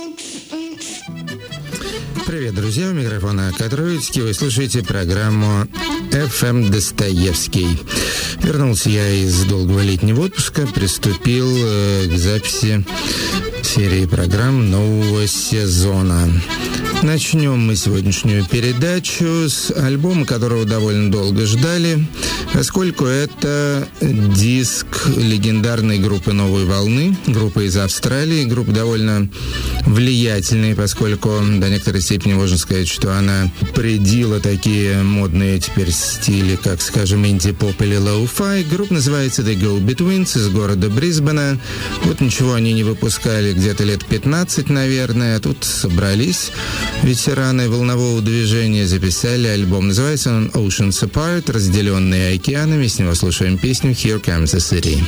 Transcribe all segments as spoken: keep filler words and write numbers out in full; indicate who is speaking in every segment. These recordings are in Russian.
Speaker 1: Привет, друзья, у микрофона Катруицкий. Вы слушаете программу эф эм Достоевский. Вернулся я из долгого летнего отпуска, приступил э, к записи серии программ нового сезона. Начнем мы сегодняшнюю передачу с альбома, которого довольно долго ждали, поскольку это диск легендарной группы «Новой волны», группа из Австралии, группа довольно влиятельная, поскольку до некоторой степени можно сказать, что она предила такие модные теперь стили, как, скажем, инди-поп или лоу-фай. Группа называется The Go-Betweens из города Брисбена. Вот ничего они не выпускали где-то лет пятнадцать, наверное, а тут собрались ветераны волнового движения, записали альбом. Называется он Oceans Apart, разделенные океанами. С него слушаем песню Here Comes the City.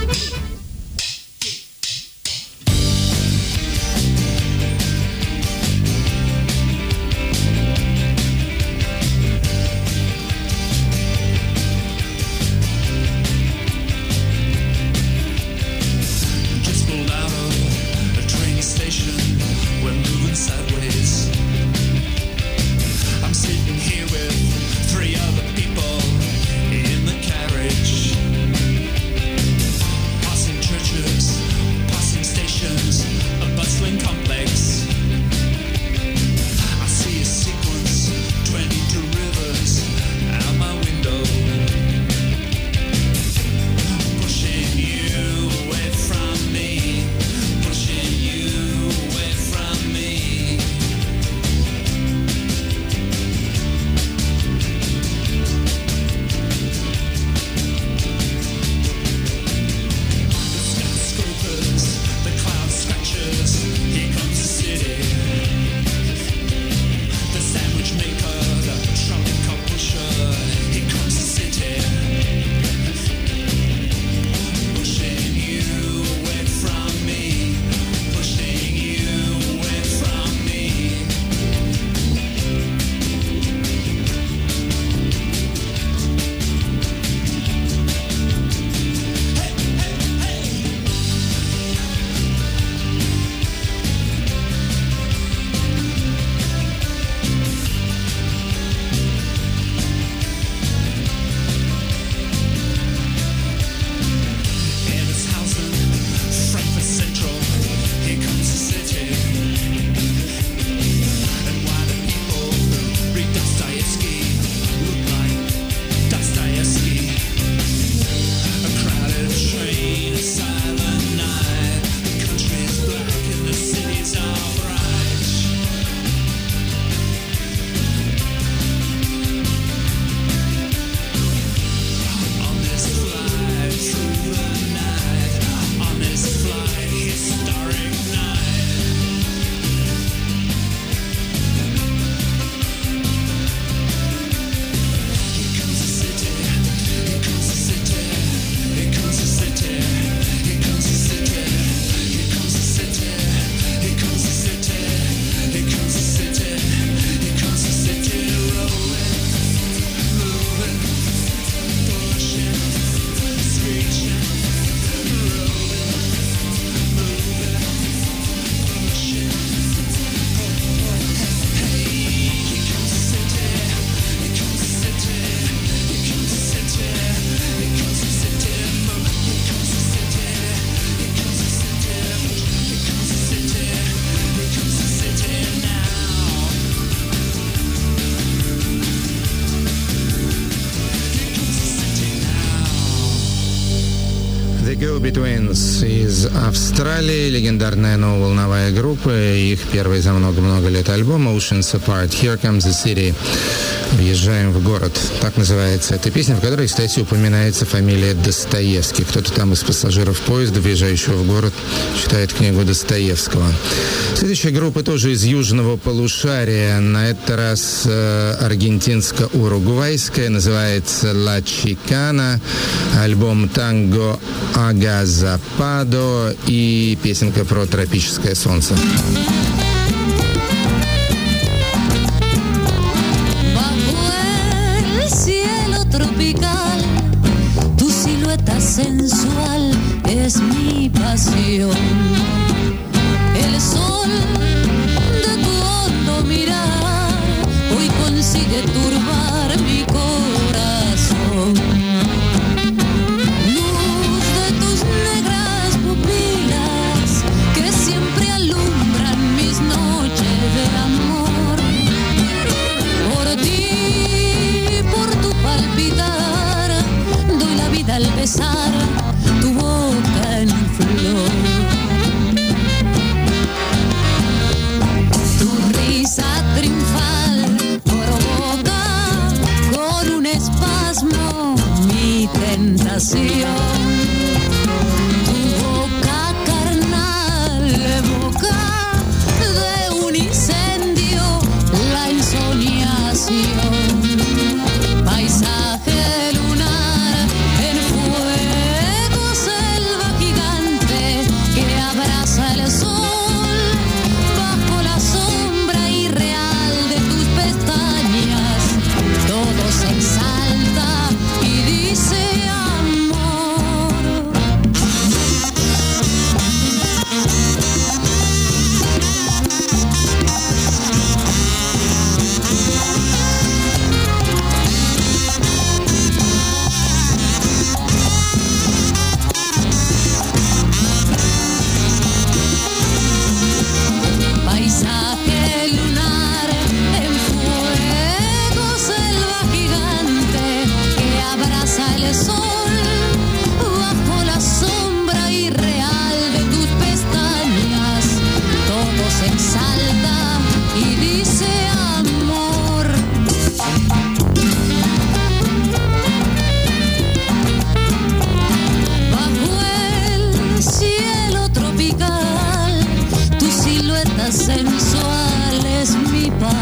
Speaker 1: Go-Betweens из Австралии, легендарная нововолновая группа, их первый за много-много лет альбом Oceans Apart, Here Comes the City. Въезжаем в город. Так называется эта песня, в которой, кстати, упоминается фамилия Достоевский. Кто-то там из пассажиров поезда, въезжающего в город, читает книгу Достоевского. Следующая группа тоже из южного полушария, на этот раз э, аргентинско-уругвайская, называется La Chicana, альбом «Танго Агазападо» и песенка про тропическое солнце.
Speaker 2: Sensual es mi pasión. El sol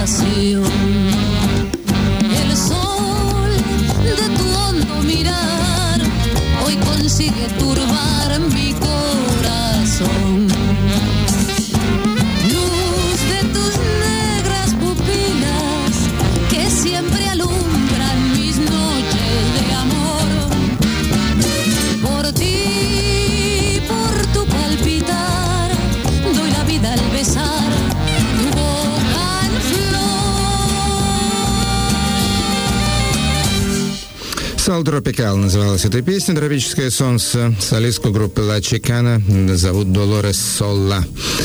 Speaker 2: pasión. El sol de tu hondo mirar hoy consigue turbar mi corazón. Luz de tus negras pupilas que siempre alumbran mis noches de amor. Por ti, por tu palpitar, doy la vida al besar tu boca en flor.
Speaker 1: «Сол Тропикал» называлась эта песня, «Тропическое солнце». Солистку группы «Ла Чикана» зовут Долорес Солла.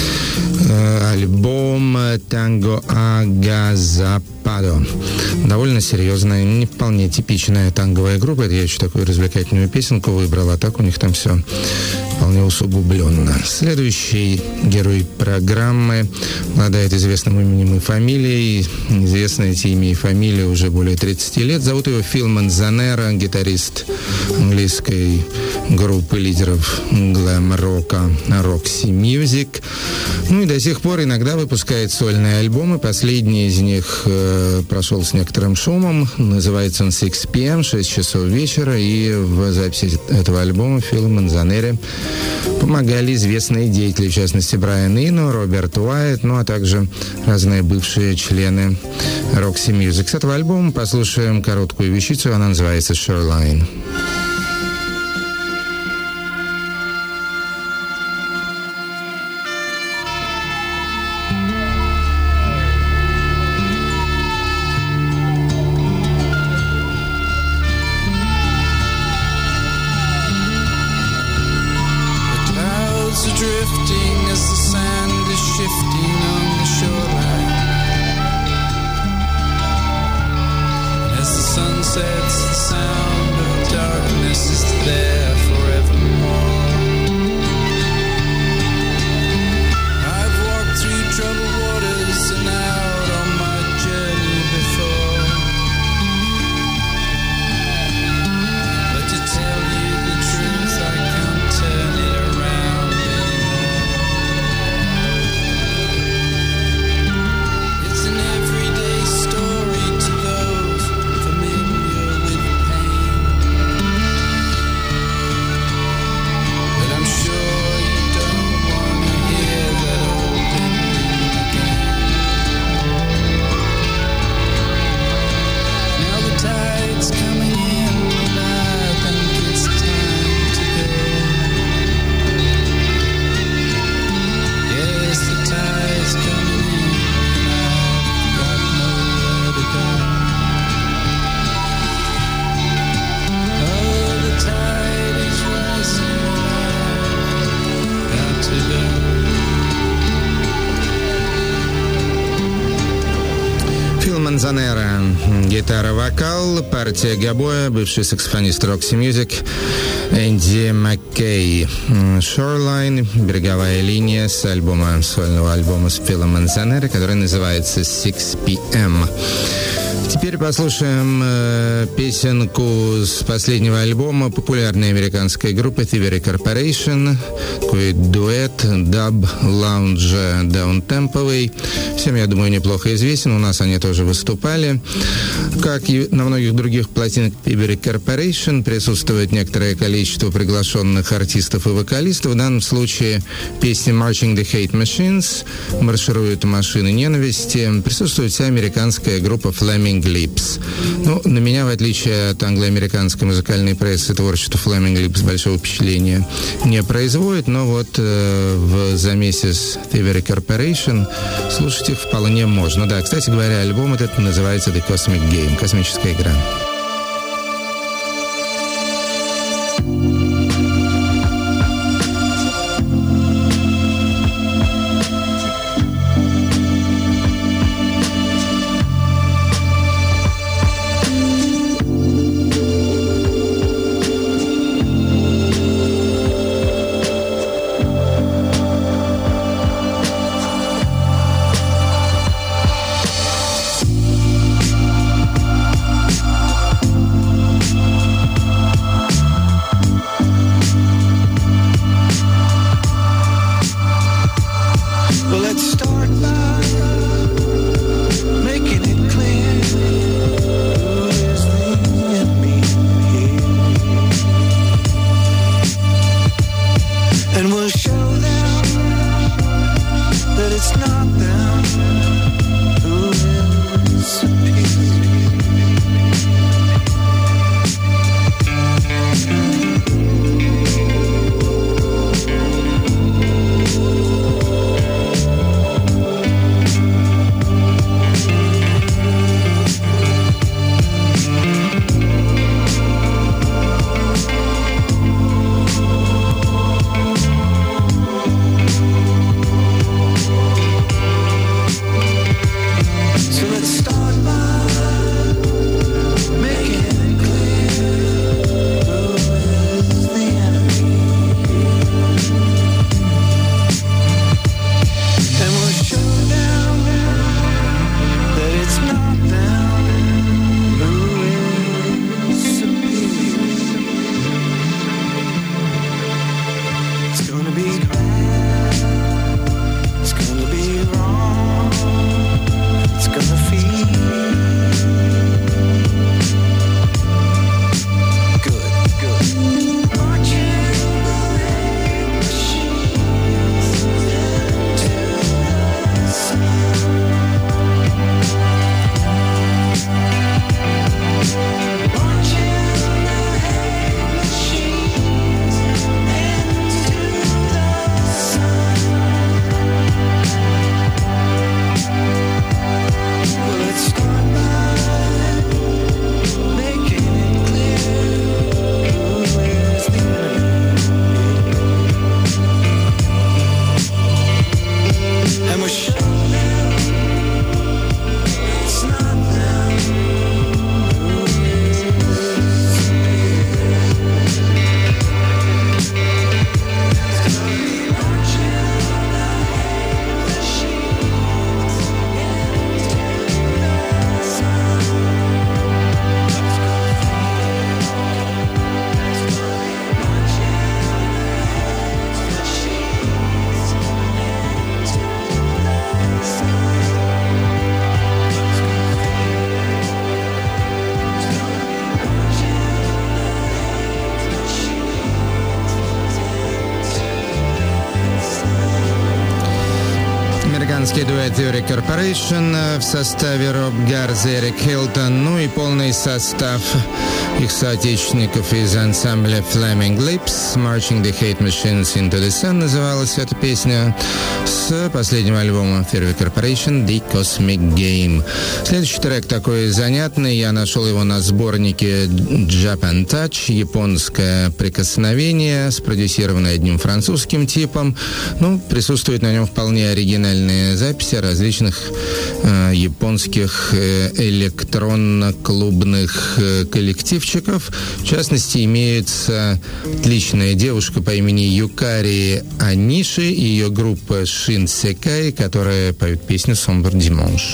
Speaker 1: Альбом «Танго Агазападо». Довольно серьезная, не вполне типичная танговая группа. Это я еще такую развлекательную песенку выбрал, а так у них там все вполне усугубленно. Следующий герой программы обладает известным именем и фамилией. Известны эти имя и фамилия уже более тридцати лет. Зовут его Фил Манзанера, гитарист английской группы лидеров глэм-рока Roxy Music. Ну и до сих пор иногда выпускает сольные альбомы. Последний из них э, прошел с некоторым шумом. Называется он шесть пи эм, шесть часов вечера. И в записи этого альбома Филу Манзанере помогали известные деятели, в частности, Брайан Ино, Роберт Уайт, ну а также разные бывшие члены Roxy Music. С этого альбома послушаем короткую вещицу, она называется «Shoreline». Манзанера, гитара-вокал, партия гобоя, бывший саксофонист Roxy Music Энди Маккей. Shoreline, береговая линия с альбома, сольного альбома с Филом Манзанера, который называется шесть пи эм. Теперь послушаем э, песенку с последнего альбома популярной американской группы Thievery Corporation. Такой дуэт, даб, лаунж, даунтемповый. Всем, я думаю, неплохо известен. У нас они тоже выступали. Как и на многих других пластинках Thievery Corporation, присутствует некоторое количество приглашенных артистов и вокалистов. В данном случае песни Marching the Hate Machines, маршируют машины ненависти. Присутствует вся американская группа Flaming Lips. Ну, на меня, в отличие от англо-американской музыкальной прессы, творчество Flaming Lips большого впечатления не производит, но вот э, в замесе с Thievery Corporation слушать их вполне можно. Да, кстати говоря, альбом этот называется The Cosmic Game, космическая игра.
Speaker 2: Thank
Speaker 1: Американский дуэт Zurich Corporation в составе Роб Гарз и Эрик Хилтон, ну и полный состав их соотечественников из ансамбля Flaming Lips. Marching the Hate Machines into the Sun называлась эта песня, с последнего альбома Zurich Corporation The Cosmic Game. Следующий трек такой занятный, я нашел его на сборнике Japan Touch, японское прикосновение, спродюсированное одним французским типом. Ну, присутствуют на нем вполне оригинальные записи различных э, японских э, электронно-клубных э, коллективчиков. В частности, имеется отличная девушка по имени Юкари Аниши и ее группа Шинсекай, которая поет песню «Sombre Dimanche».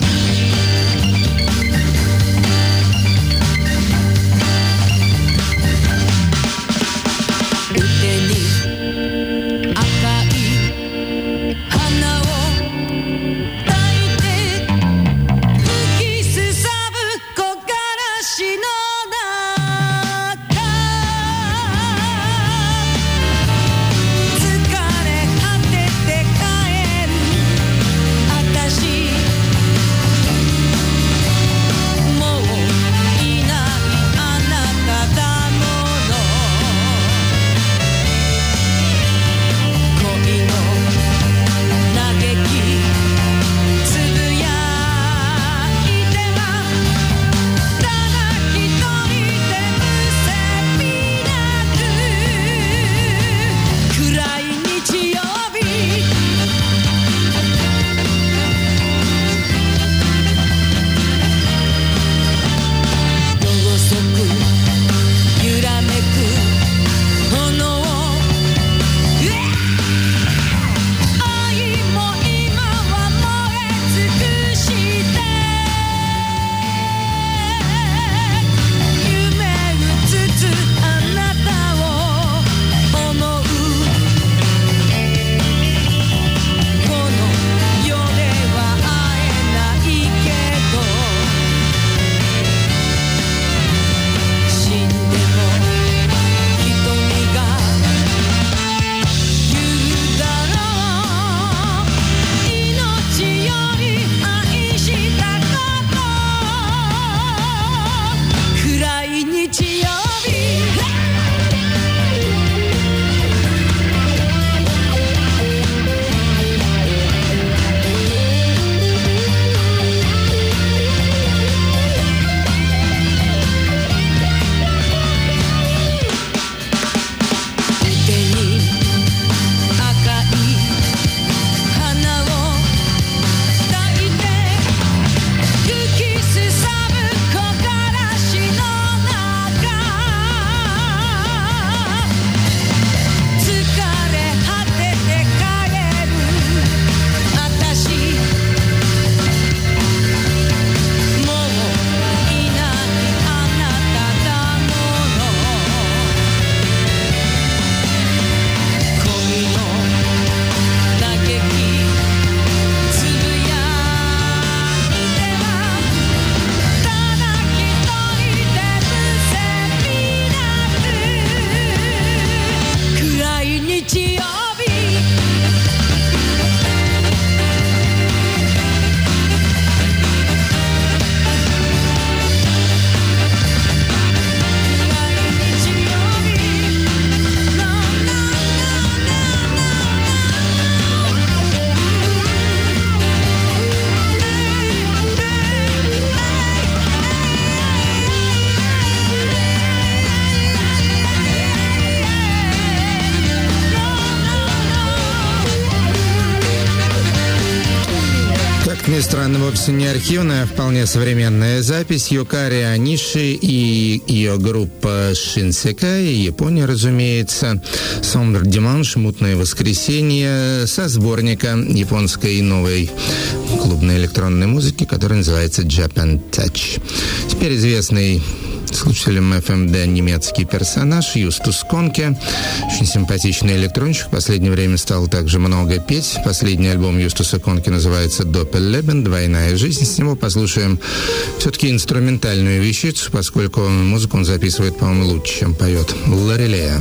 Speaker 1: Как ни странно, вовсе не архивная, а вполне современная запись Юкари Аниши и ее группа Шинсекай, Япония, разумеется, «Sombre Dimanche», «Мутное воскресенье», со сборника японской новой клубной электронной музыки, который называется Japan Touch. Теперь известный слушателям эф эм дэ немецкий персонаж Юстус Конке. Очень симпатичный электронщик. В последнее время стал также много петь. Последний альбом Юстуса Конке называется «Doppelleben», «Двойная жизнь». С него послушаем все-таки инструментальную вещицу, поскольку музыку он записывает, по-моему, лучше, чем поет. Лорелея.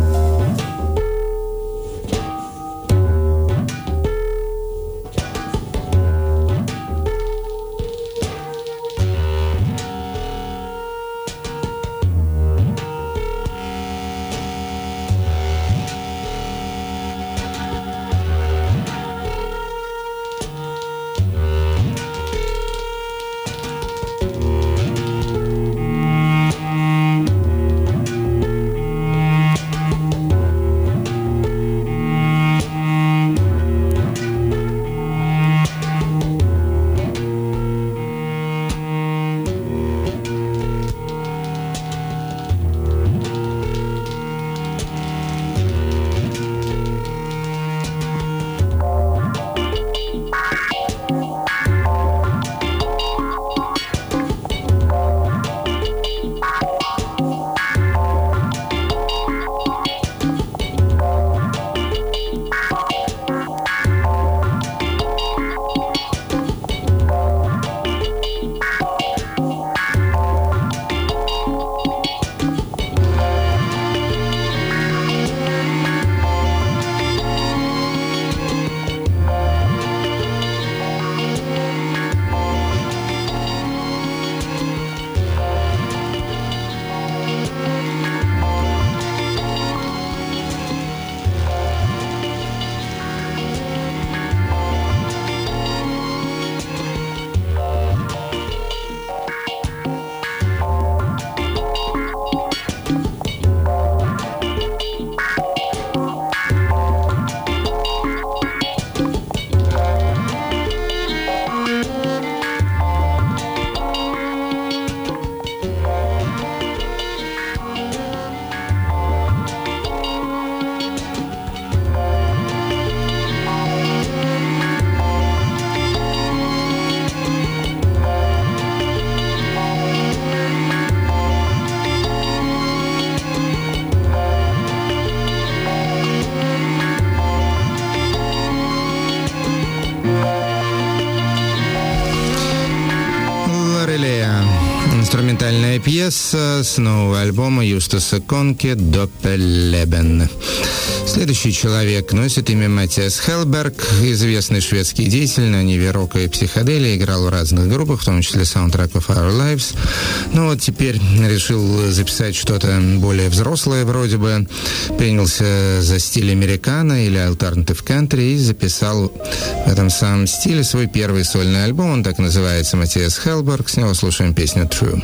Speaker 1: Инструментальная пьеса с нового альбома Юстуса Конке «Doppelleben». Следующий человек носит имя Матиас Хелберг, известный шведский деятель на ниве рока и психоделии, играл в разных группах, в том числе Soundtrack of Our Lives. Но вот теперь решил записать что-то более взрослое вроде бы, принялся за стиль американо или альтернатив кантри и записал в этом самом стиле свой первый сольный альбом, он так называется, Матиас Хелберг, с него слушаем песню «True».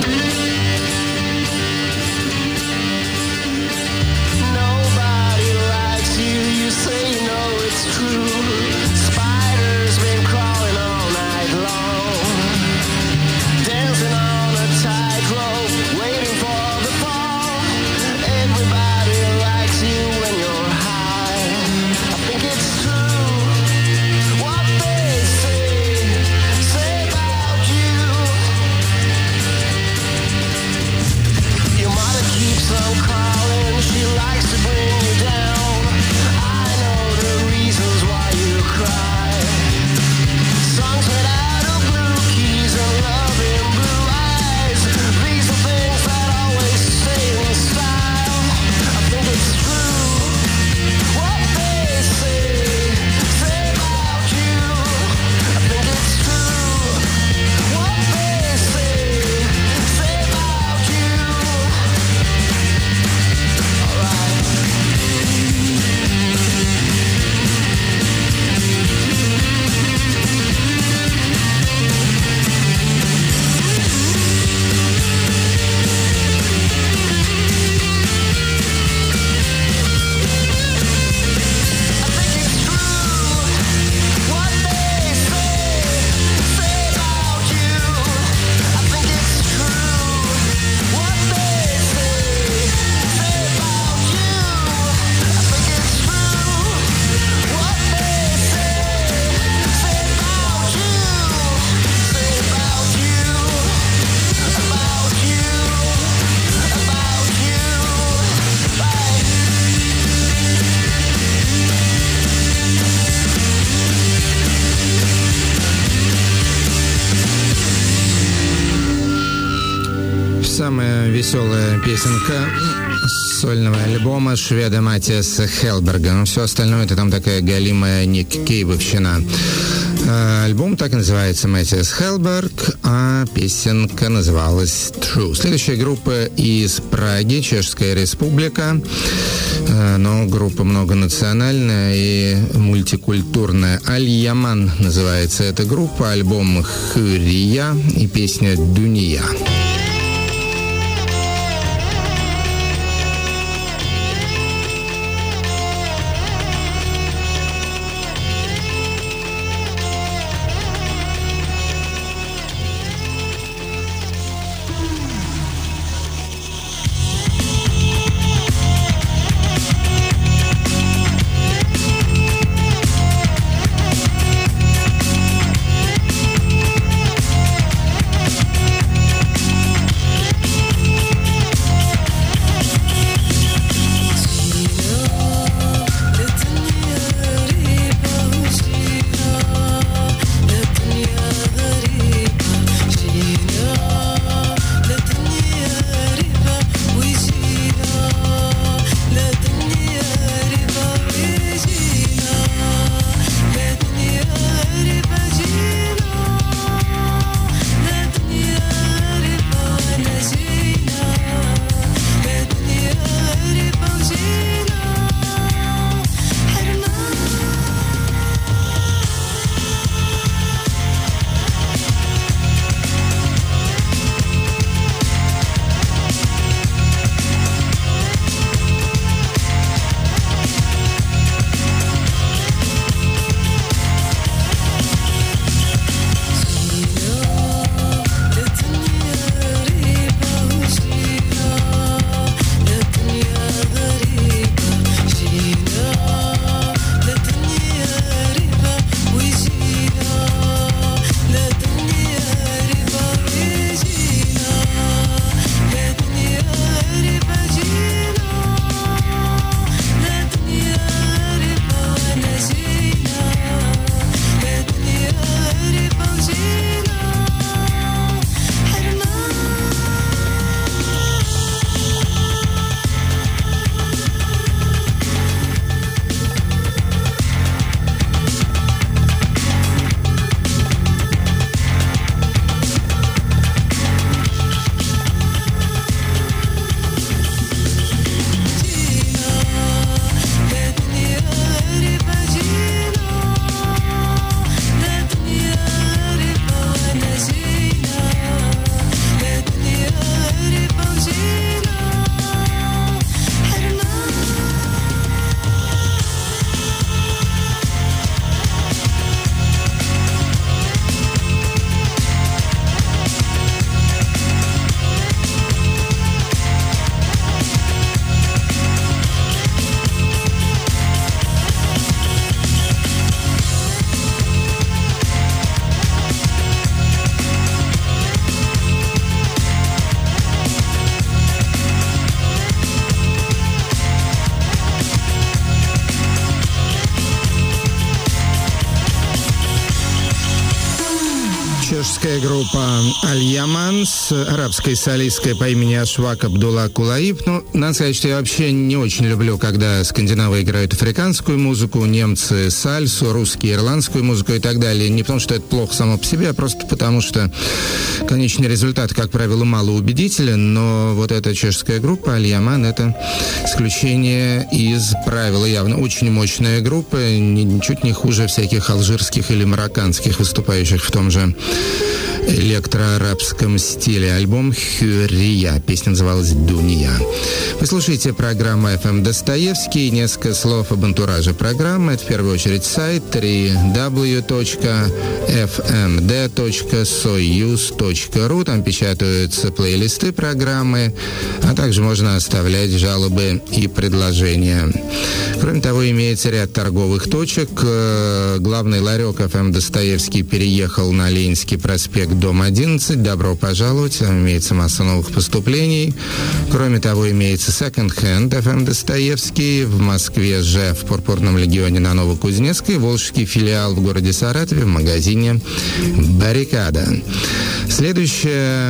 Speaker 3: Say about you.
Speaker 1: самая веселая песенка сольного альбома шведа Матиаса Хелберга. Но все остальное это там такая галимая Ник Кейвовщина. Альбом так и называется Матиас Хелберг, а песенка называлась True. Следующая группа из Праги, Чешская Республика, но группа многонациональная и мультикультурная. Аль-Яман называется эта группа, альбом Хюрия и песня Дуния. Чешская группа Аль-Яман с арабской солисткой по имени Ашвак Абдулла Кулаиб. Ну, надо сказать, что я вообще не очень люблю, когда скандинавы играют африканскую музыку, немцы сальсу, русские ирландскую музыку и так далее. Не потому, что это плохо само по себе, а просто потому, что конечный результат, как правило, малоубедителен. Но вот эта чешская группа Аль-Яман — это исключение из правила явно. Очень мощная группа, ничуть не хуже всяких алжирских или марокканских, выступающих в том же электроарабском стиле. Альбом «Хюрия». Песня называлась «Дуния». Вы слушаете программу эф эм Достоевский. Несколько слов об антураже программы. Это в первую очередь сайт дабл ю дабл ю дабл ю точка эф эм дэ точка союз точка ру. Там печатаются плейлисты программы, а также можно оставлять жалобы и предложения. Кроме того, имеется ряд торговых точек. Главный ларек эф эм Достоевский переехал на Ленинский проспект, дом одиннадцать. Добро пожаловать. Там имеется масса новых поступлений. Кроме того, имеется Second Hand эф эм Достоевский в Москве же, в Пурпурном легионе на Новокузнецкой, волжский филиал в городе Саратове в магазине «Баррикада». Следующая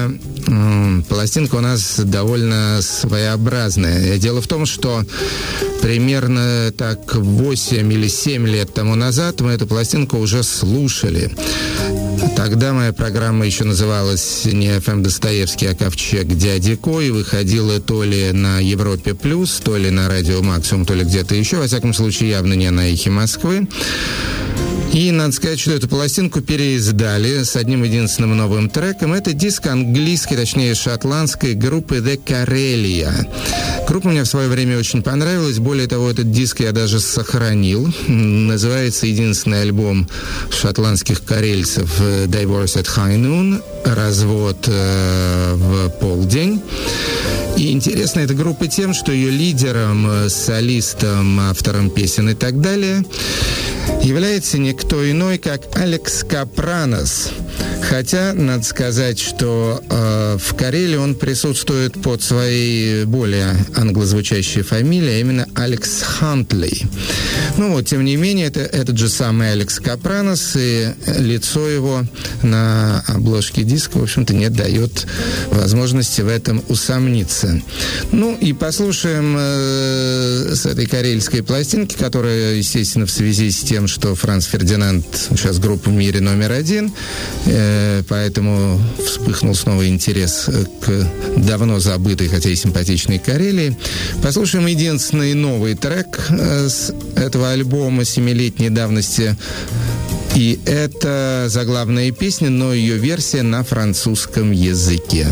Speaker 1: Пластинка у нас довольно своеобразная. Дело в том, что примерно так восемь или семь лет тому назад мы эту пластинку уже слушали. Тогда моя программа еще называлась не эф эм Достоевский, а Ковчег Дяди Ко, и выходила то ли на Европе Плюс, то ли на Радио Максимум, то ли где-то еще. Во всяком случае, явно не на Эхе Москвы. И надо сказать, что эту пластинку переиздали с одним единственным новым треком. Это диск английской, точнее шотландской группы The Karelia. Группа мне в свое время очень понравилась. Более того, этот диск я даже сохранил. Называется единственный альбом шотландских карельцев Divorce at High Noon. Развод э, в полдень. И интересна эта группа тем, что ее лидером, солистом, автором песен и так далее является никто иной, как Алекс Капранос. Хотя, надо сказать, что э, в Карелии он присутствует под своей более англозвучащей фамилией, а именно Алекс Хантли. Ну вот, тем не менее, это этот же самый Алекс Капранос, и лицо его на обложке диска, в общем-то, не дает возможности в этом усомниться. Ну и послушаем э, с этой карельской пластинки, которая, естественно, в связи с тем, что Франц Фердинанд сейчас группа в мире номер один, э, поэтому вспыхнул снова интерес к давно забытой, хотя и симпатичной Карелии. Послушаем единственный новый трек э, с этого альбома семилетней давности. И это заглавная песня, но ее версия на французском языке.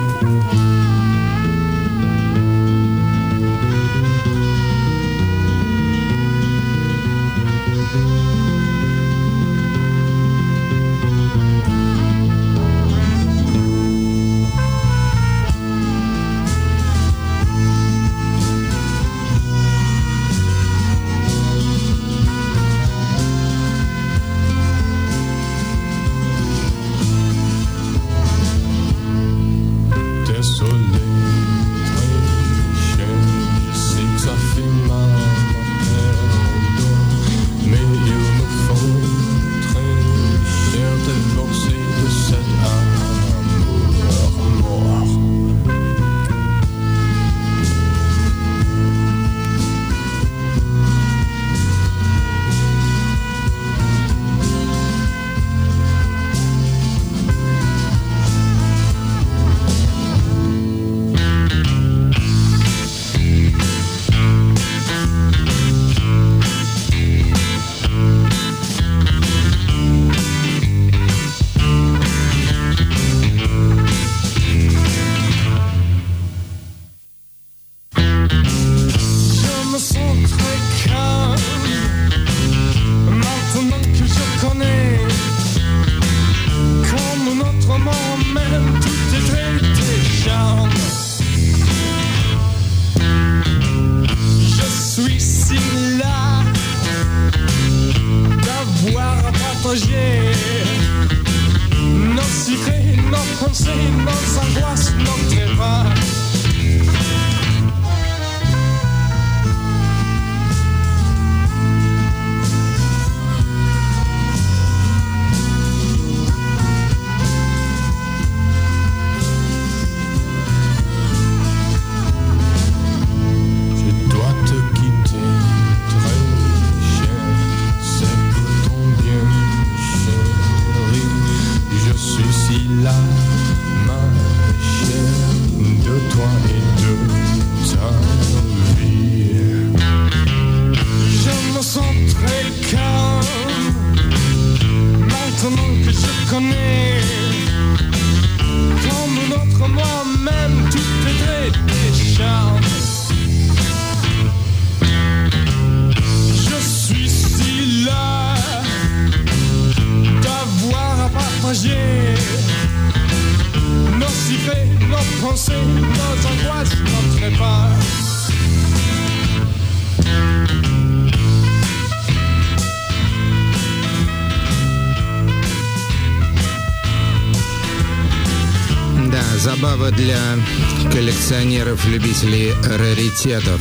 Speaker 1: Забава для коллекционеров, любителей раритетов.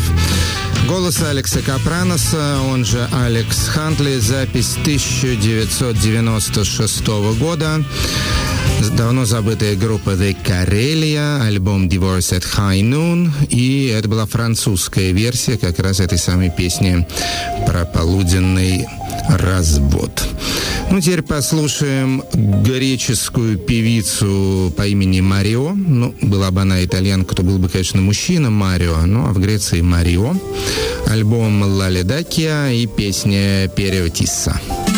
Speaker 1: Голос Алекса Капраноса, он же Алекс Хантли, запись тысяча девятьсот девяносто шестого года. давно забытая группа The Karelia, альбом Divorce at High Noon, и это была французская версия как раз этой самой песни про полуденный развод. Ну, теперь послушаем греческую певицу по имени Марио. Ну, была бы она итальянка, то был бы, конечно, мужчина Марио, ну, а в Греции Марио. Альбом «Ла Ледакия» и песня «Периотисса».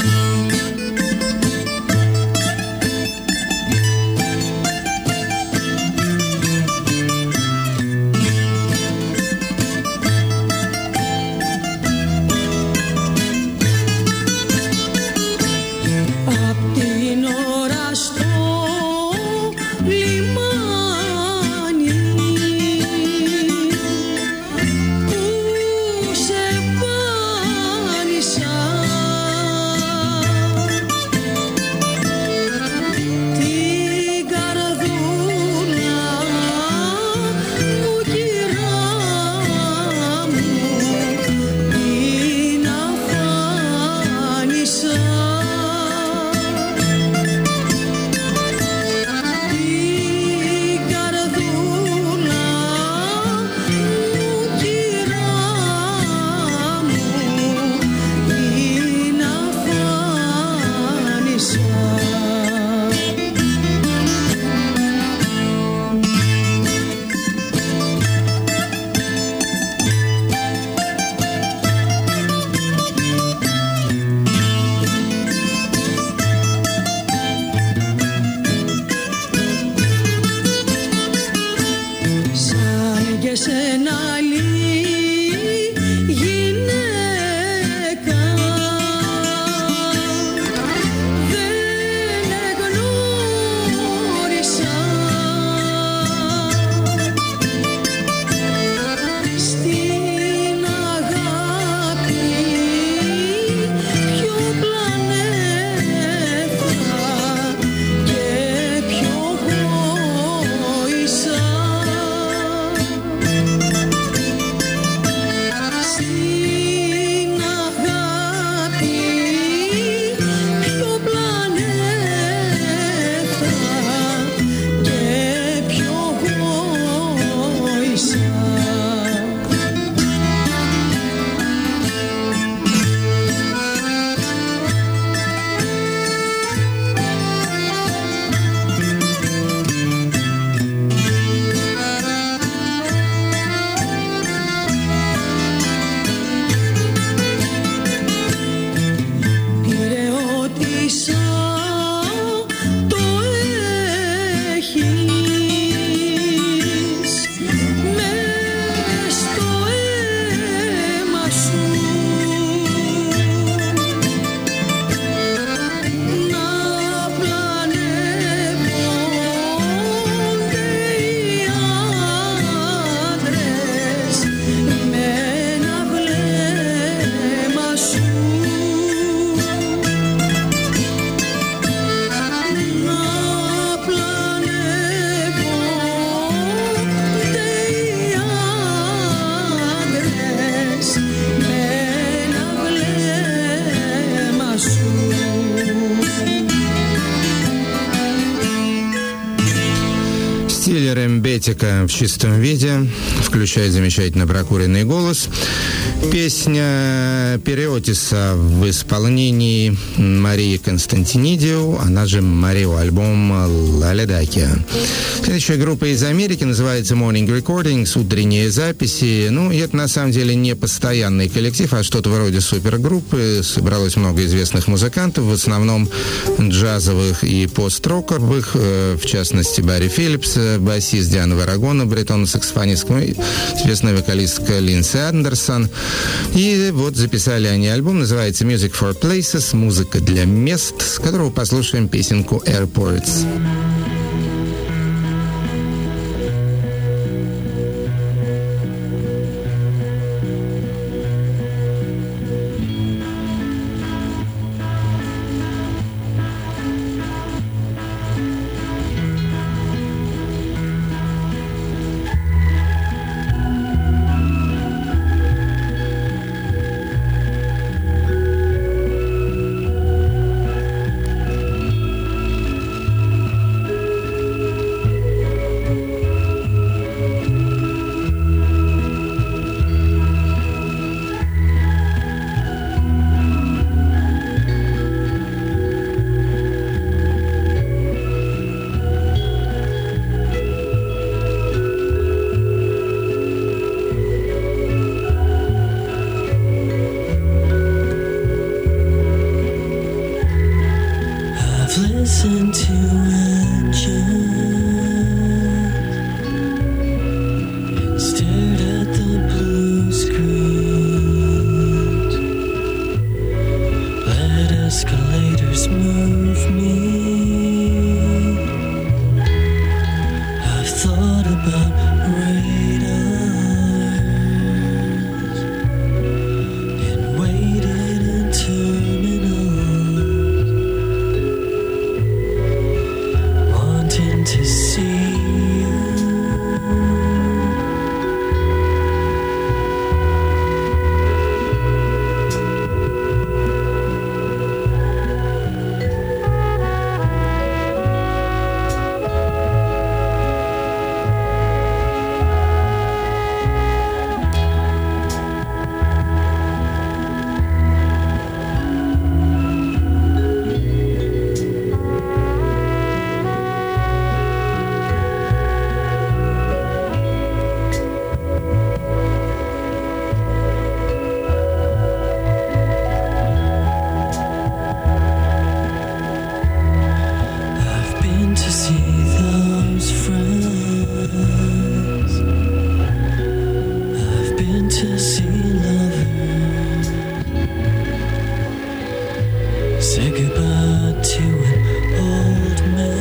Speaker 1: Рембетика в чистом виде, включая замечательно прокуренный голос. Песня Периотиса в исполнении Марии Константинидиу, она же Марио, альбом «Ла Ледакия». Следующая группа из Америки называется Morning Recordings, утренние записи. Ну, и это на самом деле не постоянный коллектив, а что-то вроде супергруппы. Собралось много известных музыкантов, в основном джазовых и пост-роковых, в частности, Барри Филлипс, басист Диана Варагона, баритон-саксофонист, ну, известная вокалистка Линдси Андерсон. И вот записали они альбом, называется Music for Places, музыка для мест, с которого послушаем песенку Airports.
Speaker 3: listen to engines, stared at the blue screens, let escalators move me. I've thought about radars and waited in terminals, wanting to see you. I've been to see those friends. I've been to see lovers. Say goodbye to an old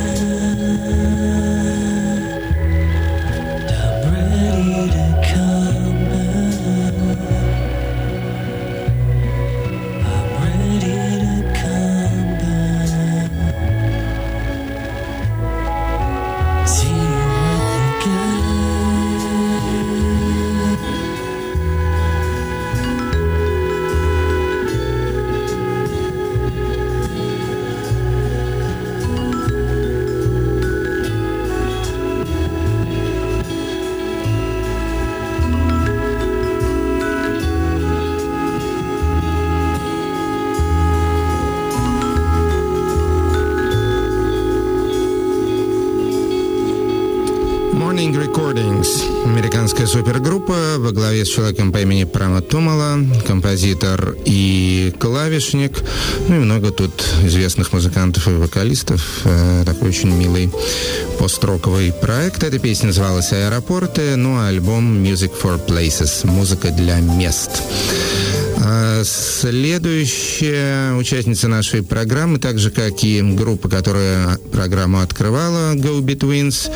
Speaker 3: man. I'm ready to come back. I'm ready to come back. See you again.
Speaker 1: Morning Recordings. Американская супергруппа во главе с человеком по имени Прама Тумала, композитор и клавишник. Ну и много тут известных музыкантов и вокалистов. Э, такой очень милый пост-роковый проект. Эта песня называлась «Аэропорты», ну а альбом «Music for Places» — «Музыка для мест». А следующая участница нашей программы, так же, как и группа, которая программу открывала, Go-Betweens,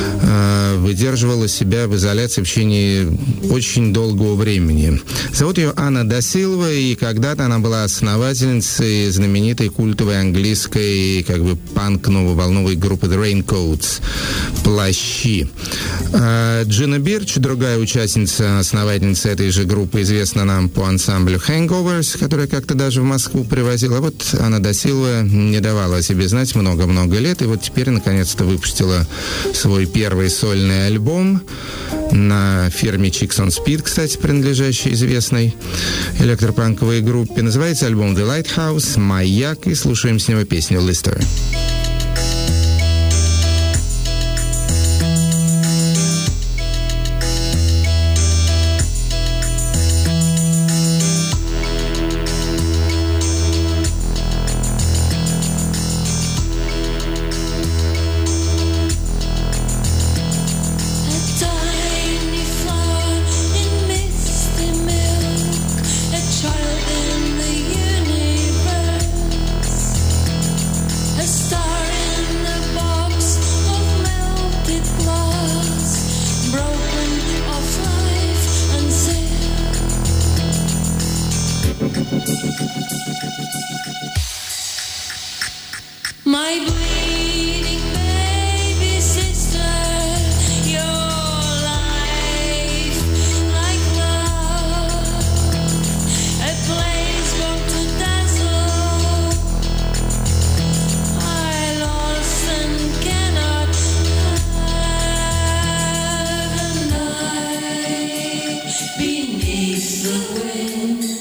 Speaker 1: выдерживала себя в изоляции в течение очень долгого времени. Зовут ее Анна да Силва, и когда-то она была основательницей знаменитой культовой английской, как бы, панк-нововолновой группы The Raincoats — «Плащи». А Джина Бирч, другая участница, основательница этой же группы, известна нам по ансамблю Hangovers, который как-то даже в Москву привозил. А вот Анна да Силва не давала о себе знать много-много лет, и вот теперь наконец-то выпустила свой первый сольный альбом на фирме Chicks on Speed, кстати, принадлежащей известной электропанковой группе. Называется альбом The Lighthouse, «Маяк», и слушаем с него песню «Lister».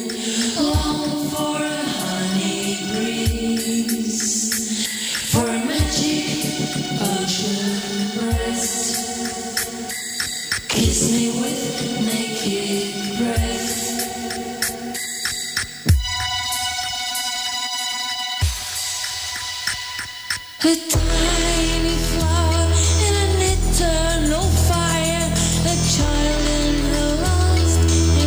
Speaker 3: For a A tiny flower in an eternal fire, a child in her last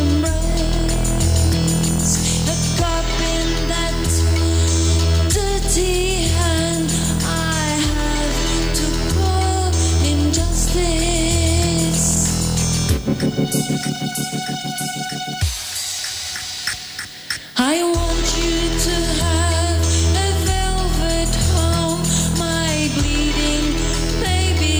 Speaker 3: embrace, a cup in that dirty hand. I have to call injustice. I want you to have a velvet home, my bleeding baby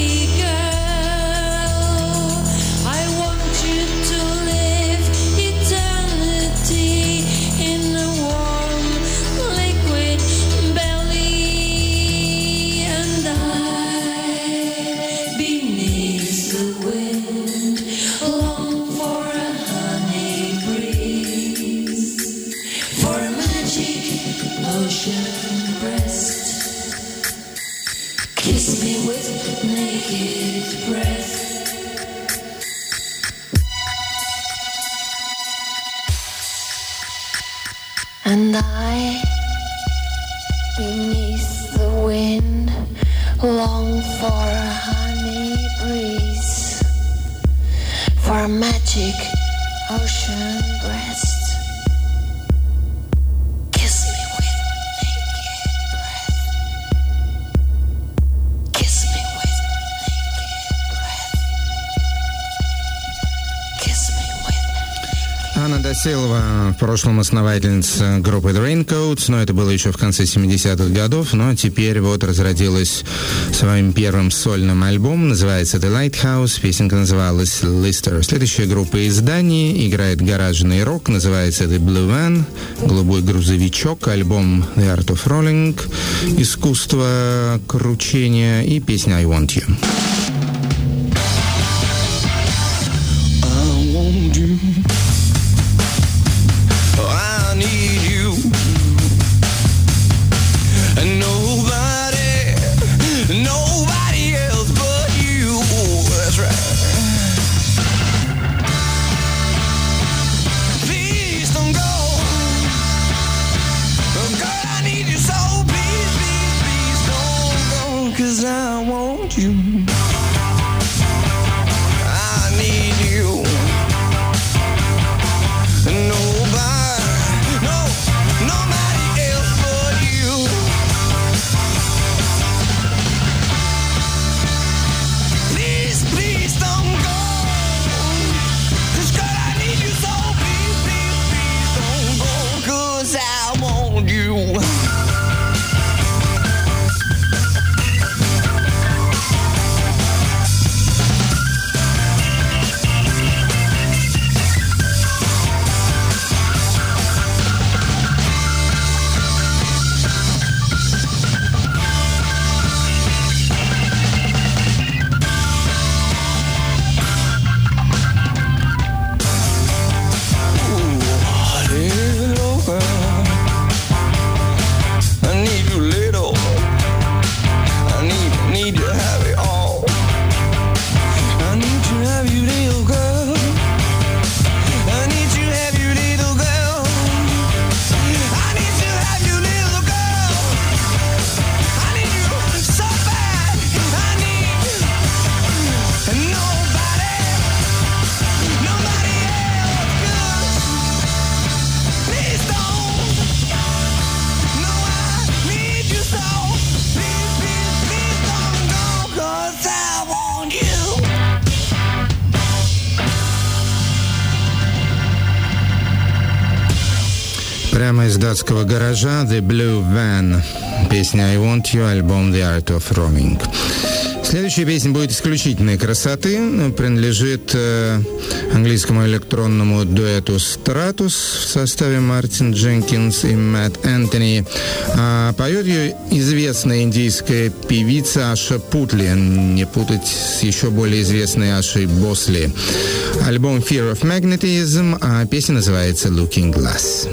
Speaker 3: girl. I want you to live eternity in a warm liquid belly, and I, beneath the wind, long for a honey breeze, for a magic ocean breast. Kiss me with naked breath. And I, beneath the wind, long for a honey breeze, for a magic ocean breast. Kiss me with naked breath. Kiss me with naked breath. Kiss me with.
Speaker 1: Анна Дасилова, в прошлом основательница группы The Raincoats, но это было еще в конце семидесятых годов, но теперь вот разродилась своим первым сольным альбомом, называется The Lighthouse, песенка называлась Lister. Следующая группа из Дании играет гаражный рок, называется The Blue Van, голубой грузовичок, альбом The Art of Rolling, искусство кручения и песня I Want You.
Speaker 4: I want you. I need you. And nobody, nobody else but you. That's right. Please don't go. Girl, I need you so. Please, please, please don't go. 'Cause I want you. I need you. Nobody, no, nobody else but you. Please, please don't go. 'Cause girl, I need you so. Please, please, please don't go. 'Cause I want you. Little girl, I need you little. I need, need to have it all. I need to have you little girl. I need to have you little girl. I need to have you little girl. I need you so bad. I need you. And nobody, nobody else could. Please don't. No, I need you so. Please, please, please don't go. 'Cause I want you.
Speaker 1: Прямо из датского гаража The Blue Van, песня I Want You, альбом The Art of Roaming. Следующая песня будет исключительной красоты, принадлежит э, английскому электронному дуэту Stratus в составе Мартин Дженкинс и Мэтт Энтони. А поет ее известная индийская певица Аша Путли, не путать с еще более известной Ашей Босли. Альбом Fear of Magnetism, а песня называется Looking Glass.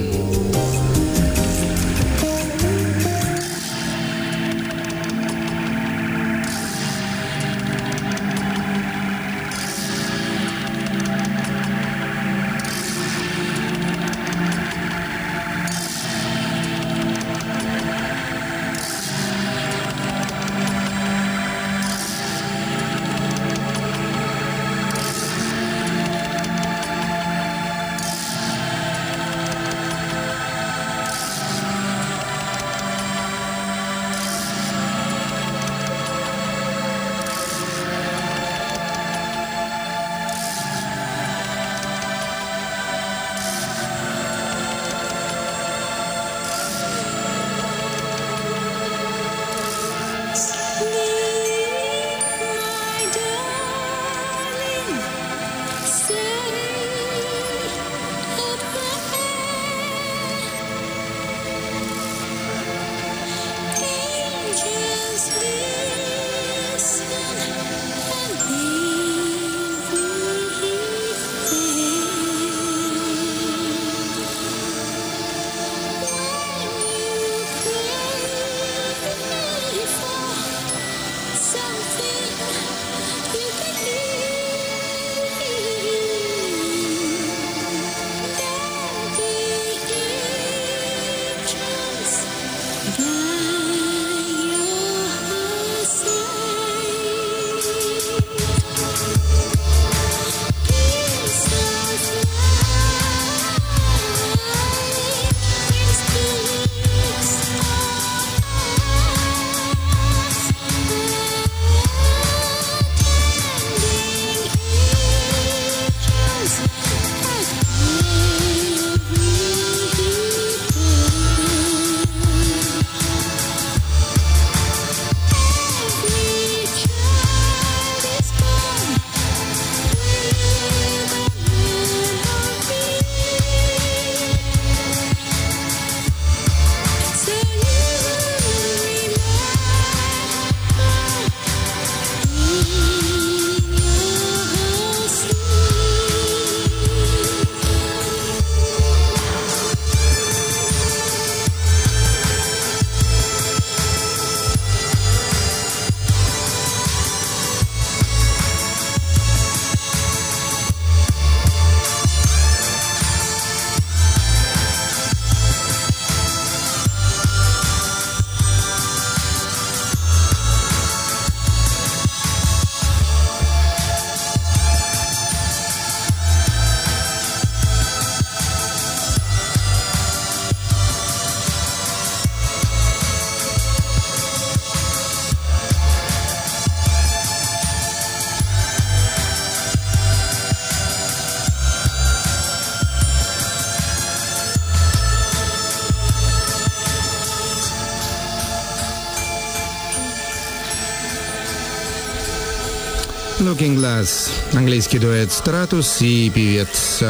Speaker 1: Looking Glass, английский дуэт Stratus и певец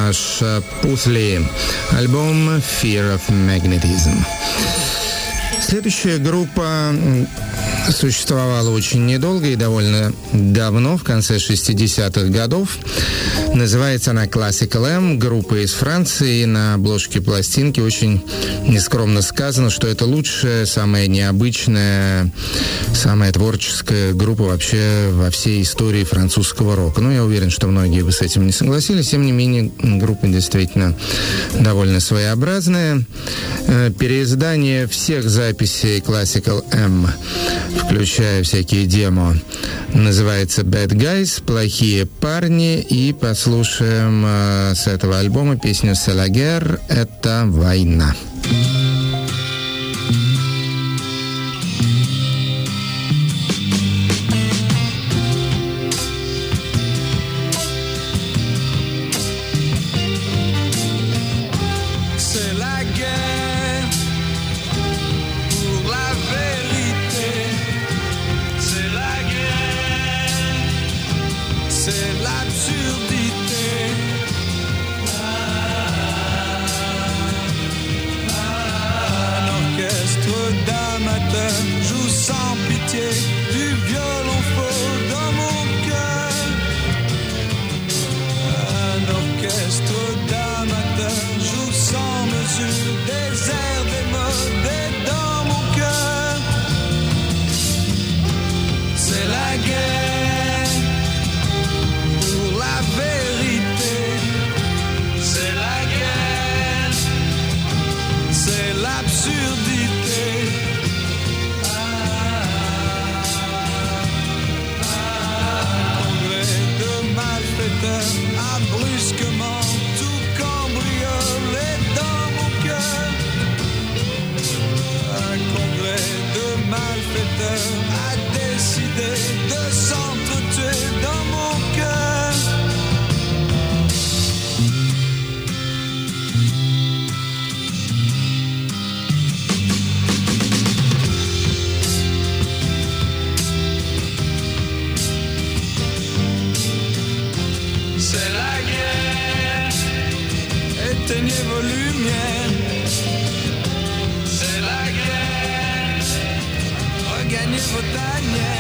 Speaker 1: Аша Пусли. Альбом Fear of Magnetism. Следующая группа существовала очень недолго и довольно давно, в конце шестидесятых годов. Называется она Classical M, группа из Франции. На обложке пластинки очень нескромно сказано, что это лучшая, самая необычная, самая творческая группа вообще во всей истории французского рока. Ну, я уверен, что многие бы с этим не согласились. Тем не менее, группа действительно довольно своеобразная. Переиздание всех записей Classical M, включая всякие демо, называется Bad Guys, плохие парни. И послушаем э, с этого альбома песню «C'est la guerre», это война.
Speaker 4: L'absurdité. я не пытание.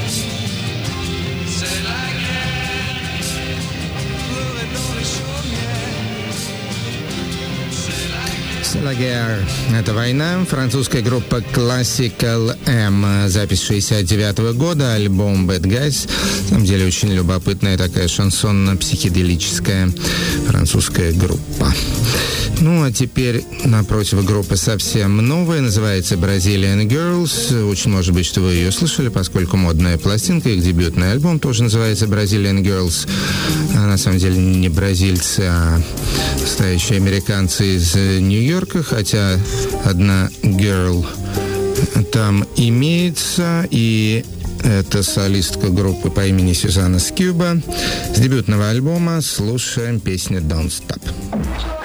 Speaker 4: Say like it, love it, don't it show me. Say like it.
Speaker 1: C'est la guerre. Это «Война». Французская группа Classical M. Запись шестьдесят девятого года. Альбом Bad Guys. На самом деле очень любопытная такая шансонно-психоделическая французская группа. Ну, а теперь напротив группы совсем новая, называется Brazilian Girls. Очень может быть, что вы ее слышали, поскольку модная пластинка, их дебютный альбом тоже называется Brazilian Girls. А на самом деле не бразильцы, а настоящие американцы из Нью-Йорка, хотя одна girl там имеется, и это солистка группы по имени Сюзанна Скьюба. С дебютного альбома слушаем песню «Don't Stop».